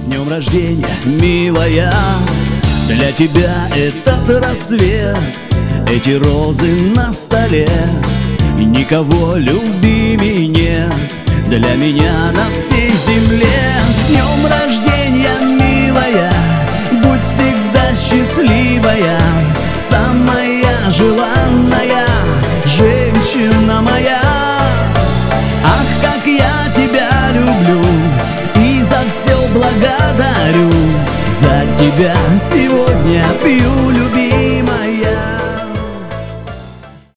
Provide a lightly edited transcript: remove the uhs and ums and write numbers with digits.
С днем рождения, милая! Для тебя этот рассвет, эти розы на столе, никого любимей нет для меня на всей земле. С днем рождения, милая! Будь всегда счастливая, самая желанная женщина моя. Ах, как я тебя люблю и за все благодарю. За тебя сегодня пью,